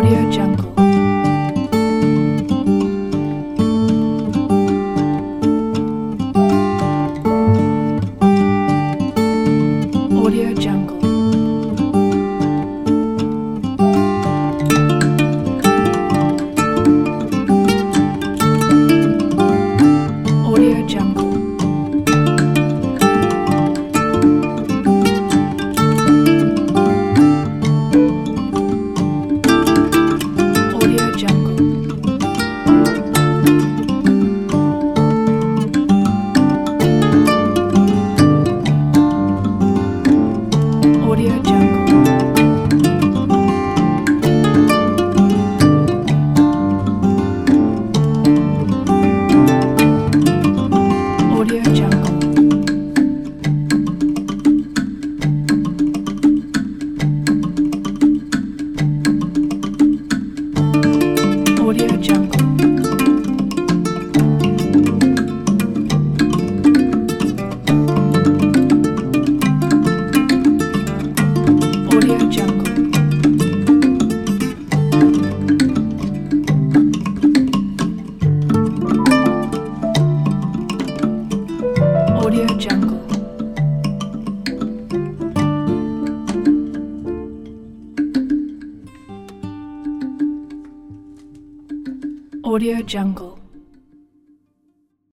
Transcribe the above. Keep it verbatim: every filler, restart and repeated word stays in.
Audio Jungle. Audio Jungle. Audio Jungle. Audio Jungle. Audio Jungle. Audio Jungle. Audio Jungle. Audio Jungle. Audio Jungle. Audio Jungle.